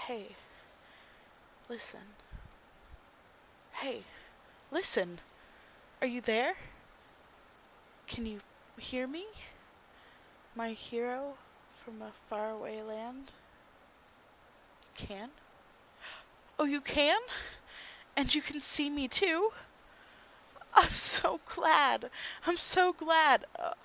Hey, listen. Hey, listen. Are you there? Can you hear me? My hero from a faraway land? You can? Oh, you can? And you can see me too? I'm so glad. I'm so glad.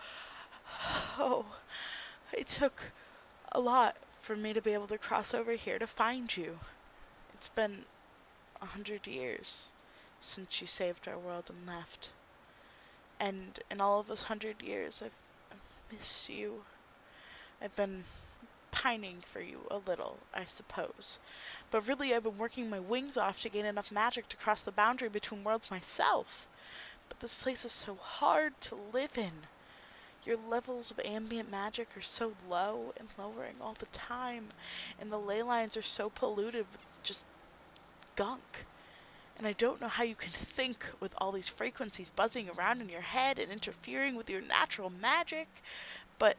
Oh, it took a lot for me to be able to cross over here to find you. It's been 100 years since you saved our world and left. And in all of those 100 years, I've missed you. I've been pining for you a little, I suppose. But really, I've been working my wings off to gain enough magic to cross the boundary between worlds myself. But this place is so hard to live in. Your levels of ambient magic are so low and lowering all the time, and the ley lines are so polluted with just gunk. And I don't know how you can think with all these frequencies buzzing around in your head and interfering with your natural magic, but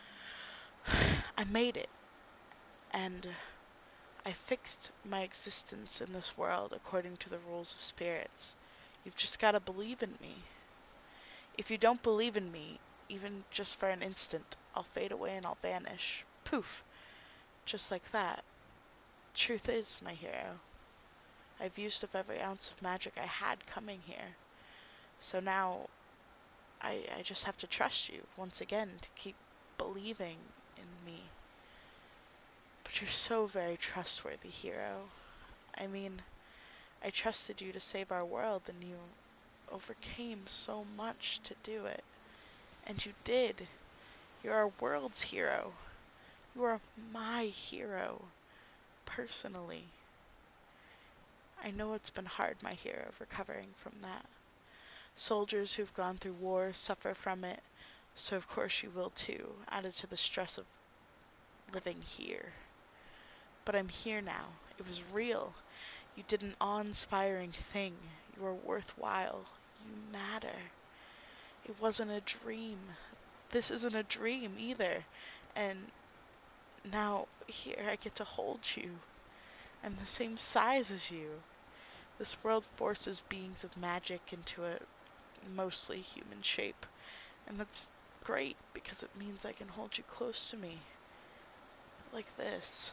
I made it, and I fixed my existence in this world according to the rules of spirits. You've just gotta believe in me. If you don't believe in me, even just for an instant, I'll fade away and I'll vanish. Poof. Just like that. Truth is, my hero, I've used up every ounce of magic I had coming here. So now, I just have to trust you once again to keep believing in me. But you're so very trustworthy, hero. I mean, I trusted you to save our world, and you overcame so much to do it. And you did. You're our world's hero. You are my hero, personally. I know it's been hard, my hero, recovering from that. Soldiers who've gone through war suffer from it, so of course you will too, added to the stress of living here. But I'm here now. It was real. You did an awe-inspiring thing. You are worthwhile. You matter. It wasn't a dream. This isn't a dream either. And now here I get to hold you. I'm the same size as you. This world forces beings of magic into a mostly human shape. And that's great because it means I can hold you close to me. Like this.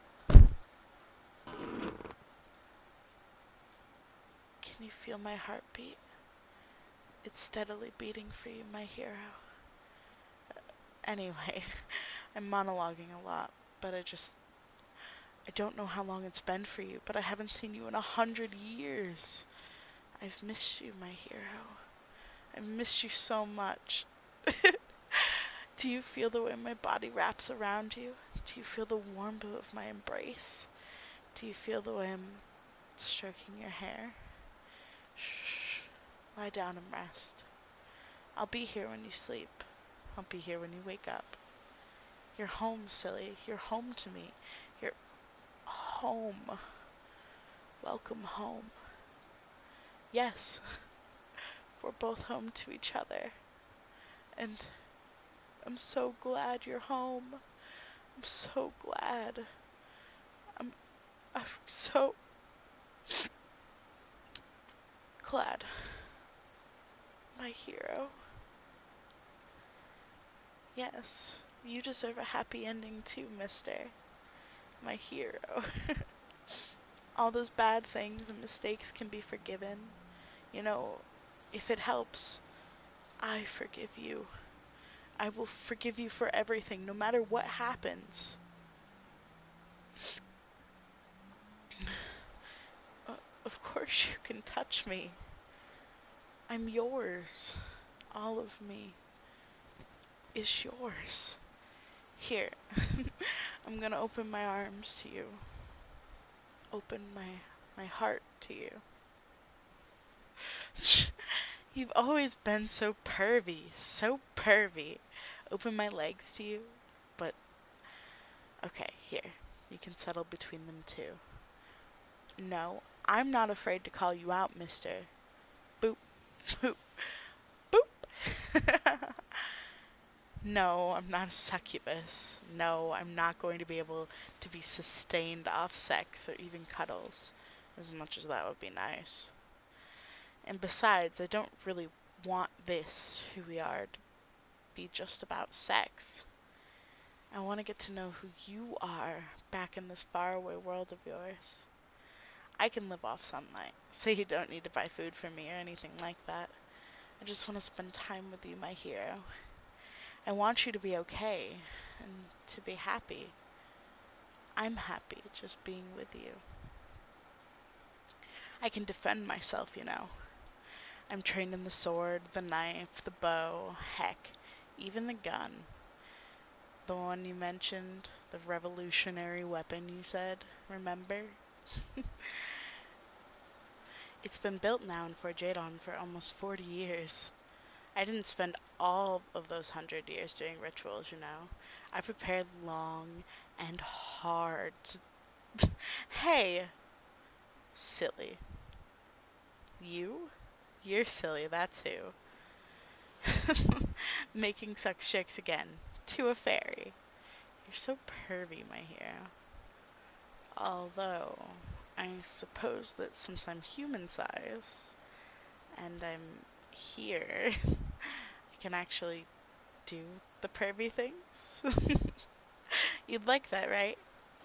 Can you feel my heartbeat? It's steadily beating for you, my hero. Anyway, I'm monologuing a lot, but I don't know how long it's been for you, but I haven't seen you in 100 years. I've missed you, my hero. I've missed you so much. Do you feel the way my body wraps around you? Do you feel the warmth of my embrace? Do you feel the way I'm stroking your hair? Shh. Lie down and rest. I'll be here when you sleep. I'll be here when you wake up. You're home, silly. You're home to me. You're home. Welcome home. Yes, we're both home to each other. And I'm so glad you're home. I'm so glad. I'm so glad. My hero. Yes, you deserve a happy ending too, mister. My hero. All those bad things and mistakes can be forgiven. You know, if it helps, I forgive you. I will forgive you for everything, no matter what happens. Of course you can touch me. I'm yours. All of me is yours. Here, I'm gonna open my arms to you. Open my heart to you. You've always been so pervy, so pervy. Open my legs to you, but okay, here. You can settle between them too. No, I'm not afraid to call you out, mister. Boop, boop, boop. No, I'm not a succubus. No, I'm not going to be able to be sustained off sex or even cuddles, as much as that would be nice. And besides, I don't really want this, who we are, to be just about sex. I want to get to know who you are back in this faraway world of yours. I can live off sunlight, so you don't need to buy food for me or anything like that. I just want to spend time with you, my hero. I want you to be okay and to be happy. I'm happy just being with you. I can defend myself, you know. I'm trained in the sword, the knife, the bow, heck, even the gun. The one you mentioned, the revolutionary weapon you said, remember? It's been built now in Fort Jadon for almost 40 years. I didn't spend all of those 100 years doing rituals, you know. I prepared long and hard. Hey, silly. You? You're silly, that's who. Making sex jokes again. To a fairy. You're so pervy, my hero. Although, I suppose that since I'm human size, and I'm here, I can actually do the pervy things. You'd like that, right?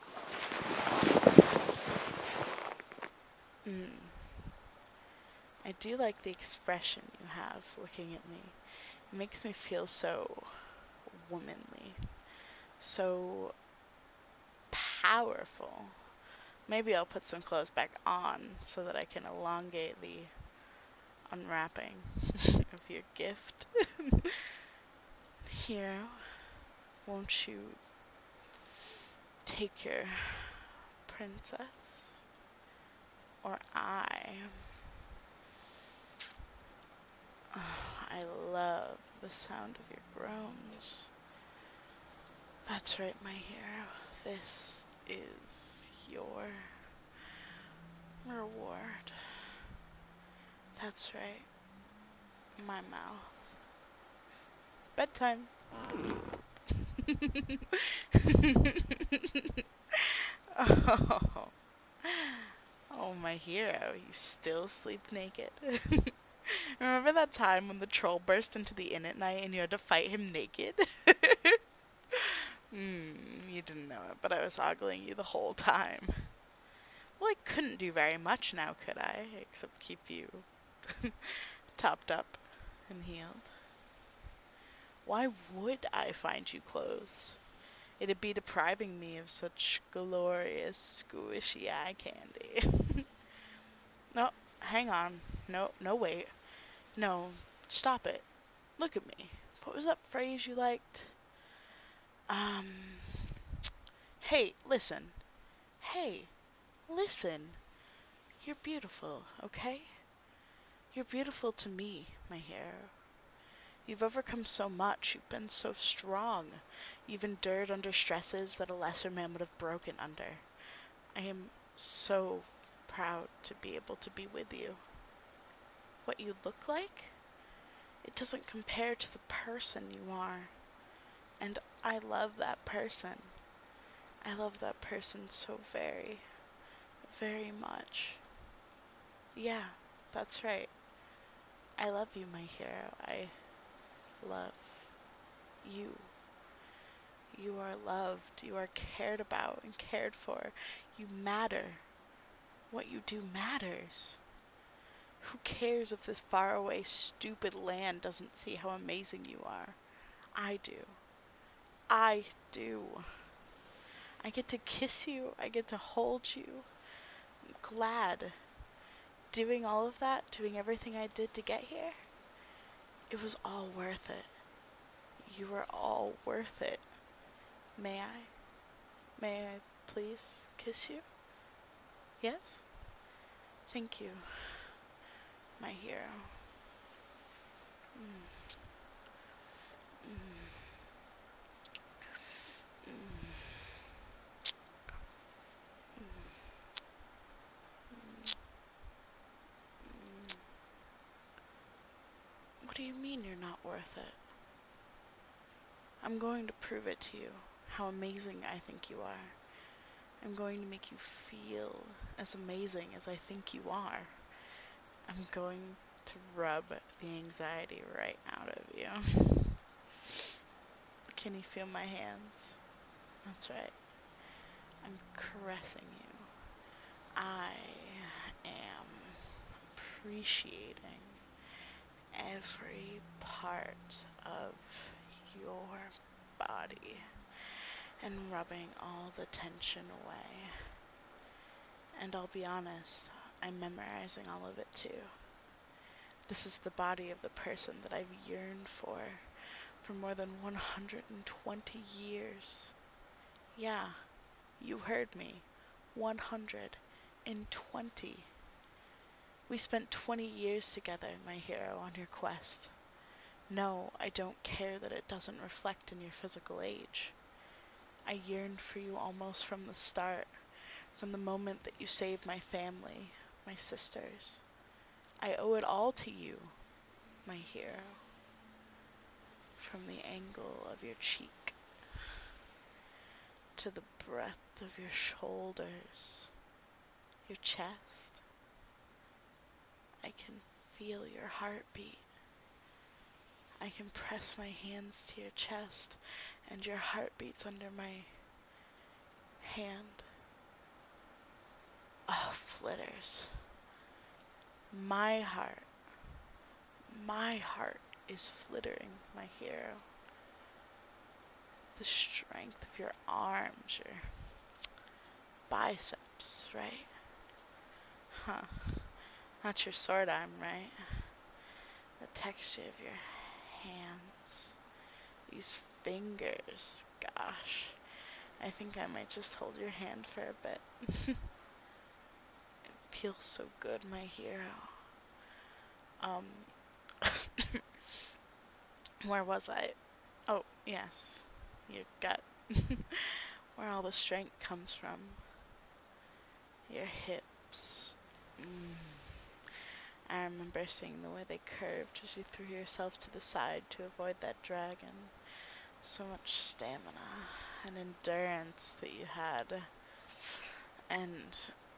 I do like the expression you have looking at me. It makes me feel so womanly, so powerful. Maybe I'll put some clothes back on so that I can elongate the unwrapping of your gift. Hero, won't you take your princess? Or I love the sound of your groans. That's right, my hero. This is your reward. That's right. My mouth. Bedtime. Oh. Oh, my hero, you still sleep naked. Remember that time when the troll burst into the inn at night and you had to fight him naked? You didn't know it, but I was ogling you the whole time. Well, I couldn't do very much now, could I? Except keep you topped up and healed. Why would I find you clothes? It'd be depriving me of such glorious, squishy eye candy. No, hang on. No, wait. No, stop it. Look at me. What was that phrase you liked? Um, hey, listen. Hey, listen. You're beautiful, okay? You're beautiful to me, my hero. You've overcome so much. You've been so strong. You've endured under stresses that a lesser man would have broken under. I am so proud to be able to be with you. What you look like? It doesn't compare to the person you are. And I love that person. I love that person so very, very much. Yeah, that's right. I love you, my hero. I love you. You are loved. You are cared about and cared for. You matter. What you do matters. Who cares if this faraway, stupid land doesn't see how amazing you are? I do. I do. I get to kiss you. I get to hold you. I'm glad. Doing all of that, doing everything I did to get here, it was all worth it. You were all worth it. May I? May I please kiss you? Yes? Thank you, my hero. Mm. Mm. Mm. What do you mean you're not worth it? I'm going to prove it to you, how amazing I think you are. I'm going to make you feel as amazing as I think you are. I'm going to rub the anxiety right out of you. Can you feel my hands? That's right. I'm caressing you. I am appreciating every part of your body and rubbing all the tension away. And I'll be honest, I'm memorizing all of it too. This is the body of the person that I've yearned for more than 120 years. Yeah, you heard me. 120. We spent 20 years together, my hero, on your quest. No, I don't care that it doesn't reflect in your physical age. I yearned for you almost from the start, from the moment that you saved my family, my sisters. I owe it all to you, my hero. From the angle of your cheek to the breadth of your shoulders, your chest. I can feel your heartbeat. I can press my hands to your chest and your heartbeats under my hand. Oh, flitters. My heart is flittering, my hero. The strength of your arms, your biceps, right? Huh. That's your sword arm, right? The texture of your hands. These fingers. Gosh. I think I might just hold your hand for a bit. It feels so good, my hero. Where was I? Oh, yes. Your gut. Where all the strength comes from. Your hips. I remember seeing the way they curved as you threw yourself to the side to avoid that dragon. So much stamina and endurance that you had. And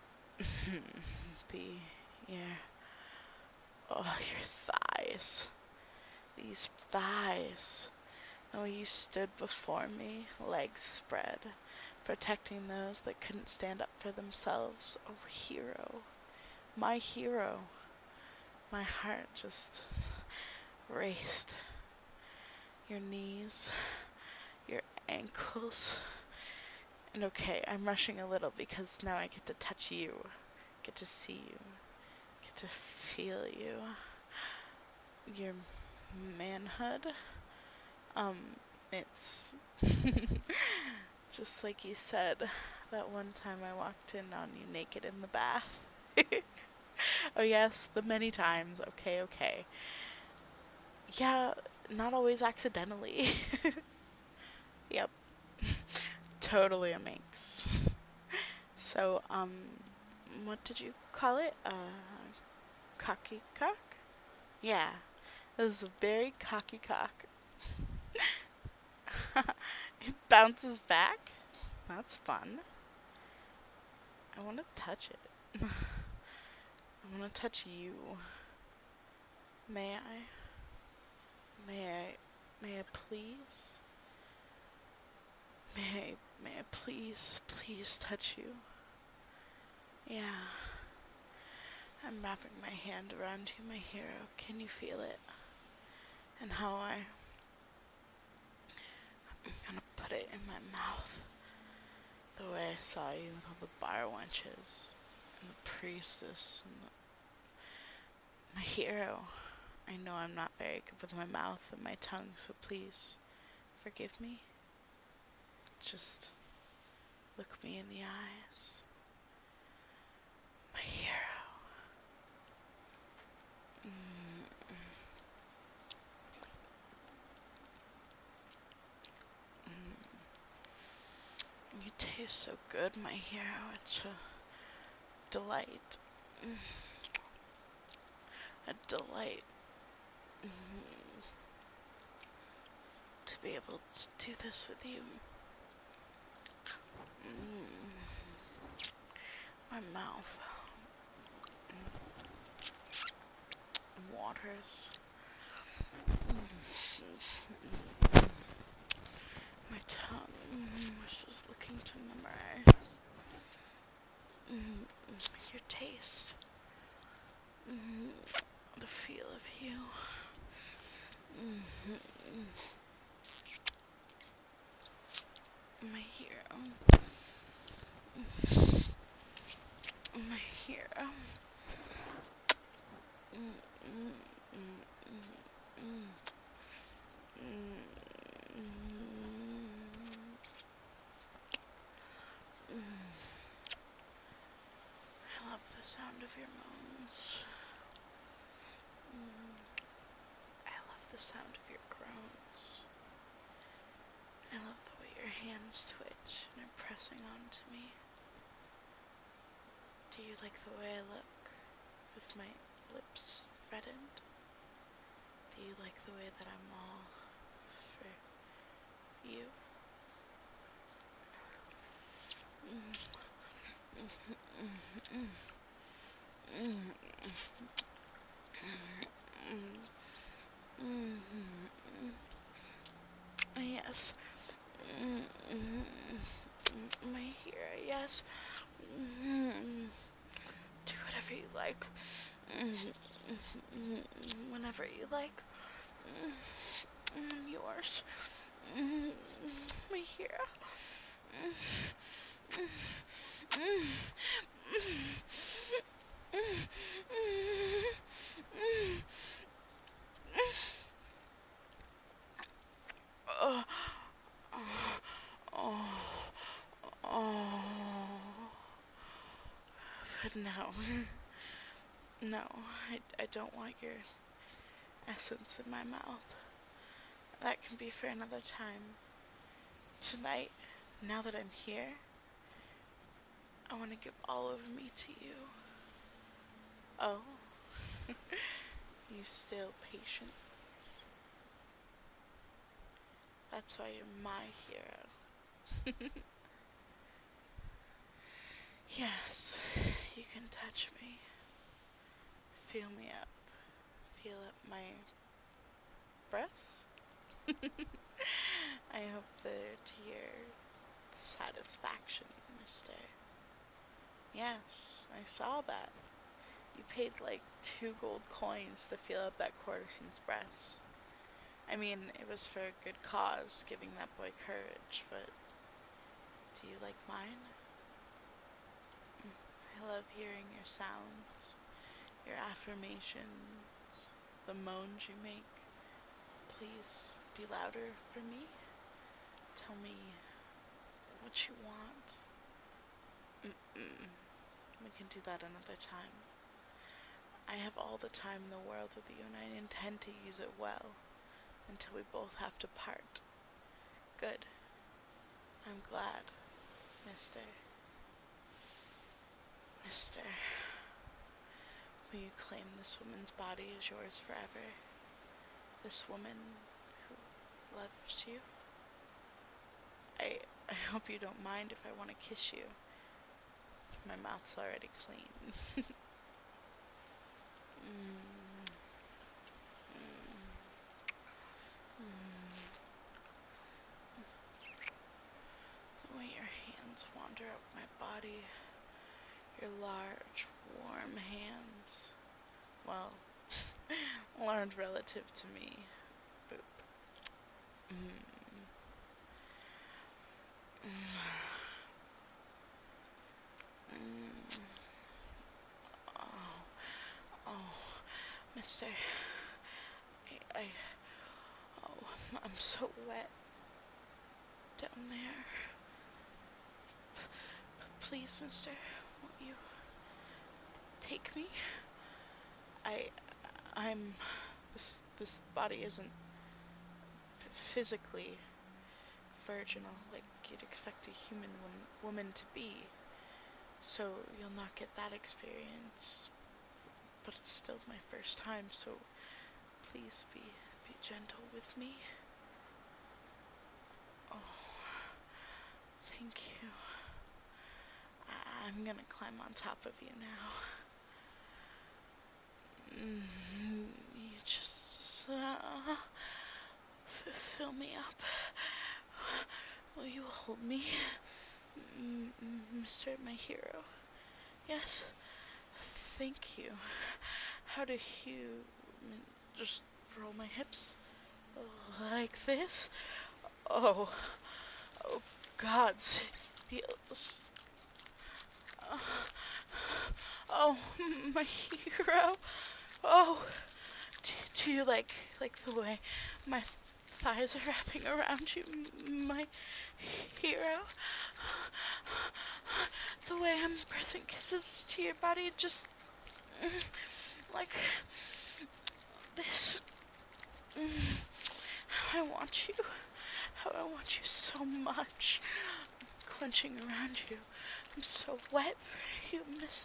your thighs. These thighs. The way you stood before me, legs spread, protecting those that couldn't stand up for themselves. Oh, hero. My hero. My heart just raced. Your knees, your ankles. And okay, I'm rushing a little because now I get to touch you, get to see you, get to feel you. Your manhood. It's just like you said that one time I walked in on you naked in the bath. Oh yes, the many times. Okay. Yeah, not always accidentally. Yep. Totally a minx. So, what did you call it? Cocky cock? Yeah, this is a very cocky cock. It bounces back? That's fun. I want to touch it. I want to touch you. May I? May I please? May I please touch you? Yeah. I'm wrapping my hand around you, my hero. Can you feel it? And how I'm gonna put it in my mouth. The way I saw you with all the bar wenches and the priestess and my hero. I know I'm not very good with my mouth and my tongue, so please forgive me. Just look me in the eyes. My hero. You taste so good, my hero. It's a delight. A delight to be able to do this with you. My mouth waters. My tongue was just looking to memorize your taste, the feel of you. My hero. My hero. I love the sound of your moans. I love the sound of your groans. I love the way your hands twitch and are pressing onto me. Do you like the way I look with my lips reddened? Do you like the way that I'm all for you? Yes. My hero, yes. Do whatever you like. Whenever you like. I'm yours. My hero. Oh, oh, oh. But no. No, I don't want your essence in my mouth. That can be for another time. Tonight, now that I'm here, I want to give all of me to you. Oh, you still patient? That's why you're my hero. Yes, you can touch me. Feel me up. Feel up my breasts. I hope they're to your satisfaction, mister. Yes, I saw that. You paid like 2 gold coins to feel up that courtesan's breasts. I mean, it was for a good cause, giving that boy courage, but do you like mine? I love hearing your sounds, your affirmations, the moans you make. Please be louder for me. Tell me what you want. We can do that another time. I have all the time in the world with you, and I intend to use it well until we both have to part. Good. I'm glad, mister. Mister, will you claim this woman's body as yours forever? This woman who loves you? I hope you don't mind if I want to kiss you. My mouth's already clean. The way your hands wander up my body, your large, warm hands. Well, large relative to me. Boop. Oh, mister, I, oh, I'm so wet down there. Please, mister, won't you take me? This body isn't physically virginal like you'd expect a human woman to be, so you'll not get that experience, but it's still my first time, so please be gentle with me. Thank you. I'm gonna climb on top of you now. You just fill me up. Will you hold me, Mr. My hero? Yes. Thank you. How do you just roll my hips like this? Oh, oh, gods, it feels. Oh, my hero. Oh, do you like the way my thighs are wrapping around you, my hero? The way I'm pressing kisses to your body, just like this. How I want you. How I want you so much. Clenching around you. I'm so wet for you, mister.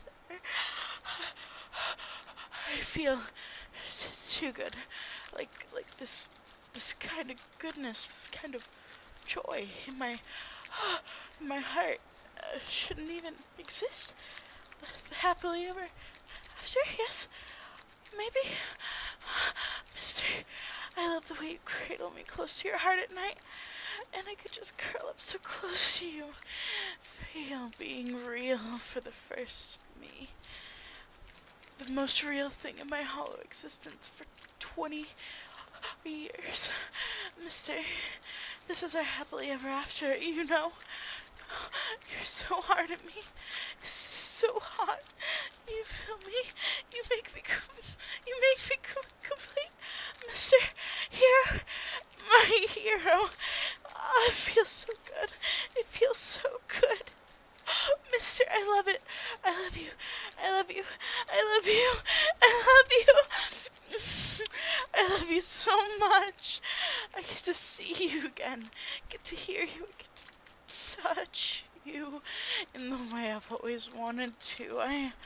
I feel too good. Like this kind of goodness, this kind of joy in my heart shouldn't even exist. Happily ever after, yes, maybe. Mister, I love the way you cradle me close to your heart at night, and I could just curl up so close to you. Feel being real for the first me. The most real thing in my hollow existence for 20 years. Mister, this is our happily ever after, you know. You're so hard at me. So hot. You feel me? You make me complete. Mister Hero, my hero. Oh, it feels so good. It feels so good. Mister, I love it. I love you. I love you. I love you. I love you. I love you so much. I get to see you again. Get to hear you. I get to touch you in the way I've always wanted to.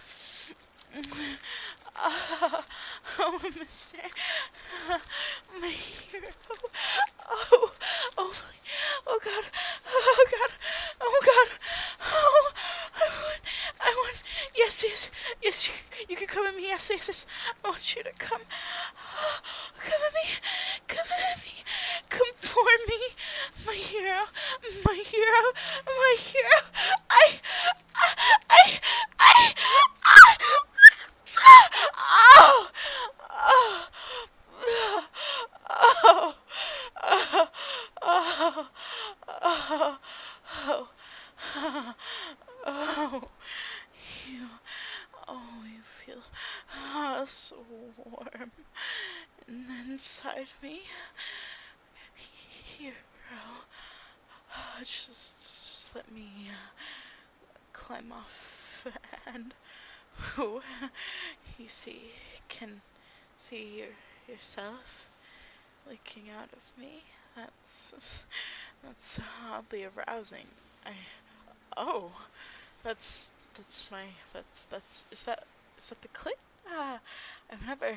Oh, Mister, my hero. Oh, oh, oh God, oh God, oh God, oh, I want, yes, you can come at me, yes, I want you to come at me, come for me, my hero, my hero, my hero, I, oh, oh, oh, oh, oh, oh, oh, oh, you, you feel so warm inside me, hero. Just let me climb off and you can see yourself leaking out of me. That's oddly arousing. Oh, that's is that the clit? I've never,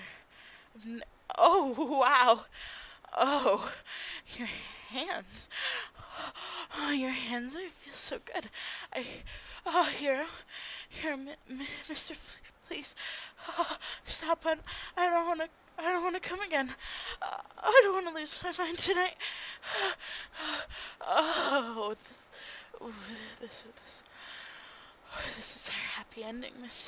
oh wow, oh, your hands, oh your hands, they feel so good. Oh hero, Mister, please, stop, I don't wanna come again. I don't wanna lose my mind tonight. Oh, this is our happy ending, mister.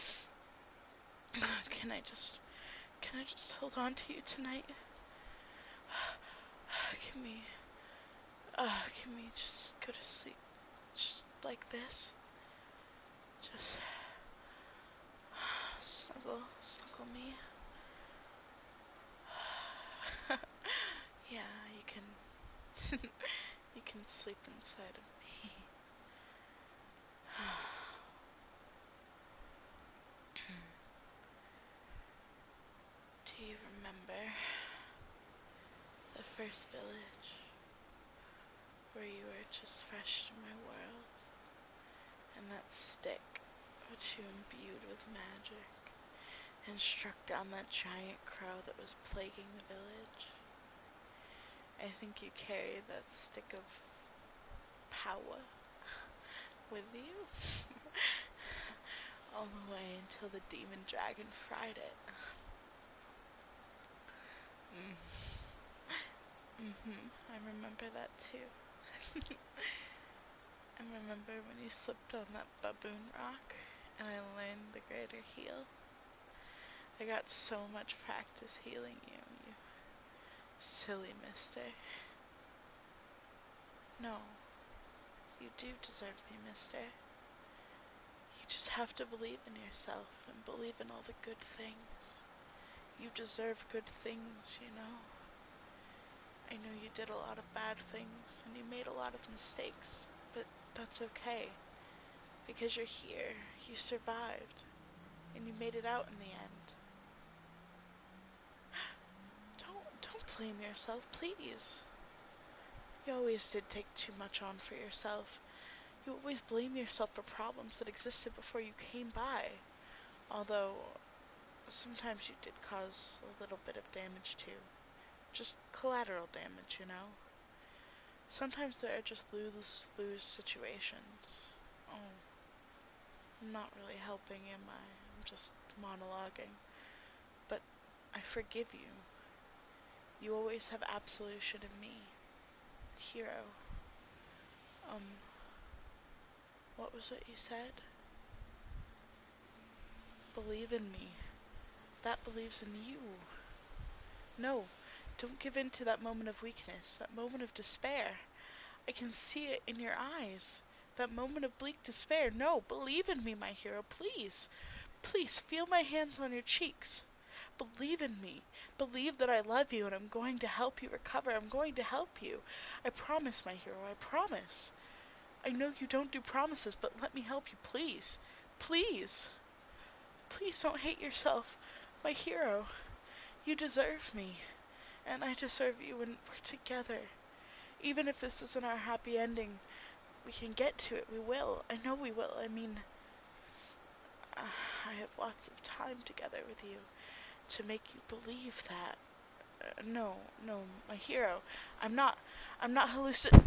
Can I just hold on to you tonight? Can we just go to sleep just like this? Just snuggle me. Yeah, you can you can sleep inside of me. Do you remember the first village where you were just fresh to my world, and that stick which you imbued with magic and struck down that giant crow that was plaguing the village? I think you carried that stick of power with you all the way until the demon dragon fried it. Mm. I remember that too. I remember when you slipped on that baboon rock and I learned the greater heal. I got so much practice healing you, you silly mister. No, you do deserve me, mister. You just have to believe in yourself and believe in all the good things. You deserve good things, you know. I know you did a lot of bad things and you made a lot of mistakes, but that's okay. Because you're here, you survived, and you made it out in the end. Don't blame yourself, please. You always did take too much on for yourself. You always blame yourself for problems that existed before you came by. Although, sometimes you did cause a little bit of damage too. Just collateral damage, you know? Sometimes there are just lose situations. Oh, I'm not really helping, am I? I'm just monologuing. But I forgive you. You always have absolution in me. Hero. What was it you said? Believe in me. That believes in you. No, don't give in to that moment of weakness, that moment of despair. I can see it in your eyes. That moment of bleak despair. No, believe in me, my hero, please. Please, feel my hands on your cheeks. Believe in me. Believe that I love you and I'm going to help you recover. I'm going to help you. I promise, my hero, I promise. I know you don't do promises, but let me help you, please. Please. Please don't hate yourself, my hero. You deserve me, and I deserve you, and we're together. Even if this isn't our happy ending, we can get to it. We will. I know we will. I mean, I have lots of time together with you to make you believe that. No, my hero. I'm not hallucinating.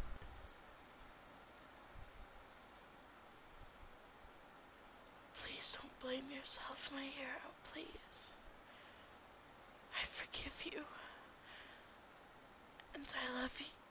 Please don't blame yourself, my hero, please. I forgive you. And I love you.